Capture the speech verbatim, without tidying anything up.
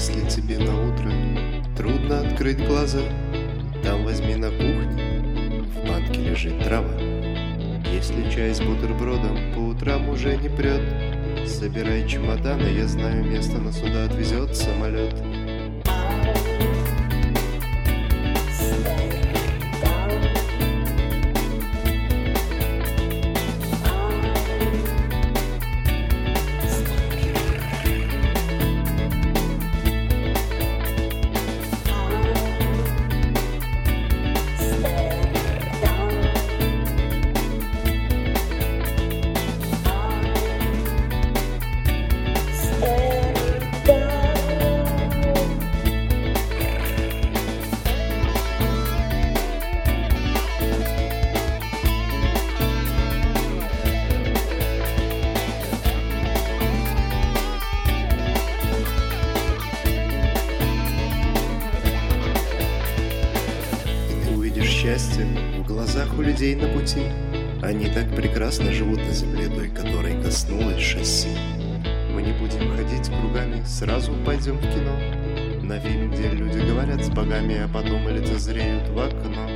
Если тебе на утро трудно открыть глаза, там возьми на кухне, в банке лежит трава. Если чай с бутербродом по утрам уже не прет, собирай чемоданы, я знаю место, нас сюда отвезет самолет. Счастье в глазах у людей на пути. Они так прекрасно живут на земле, той, которой коснулась шасси. Мы не будем ходить кругами, сразу пойдем в кино, на фильм, где люди говорят с богами, а потом лицезреют в окно.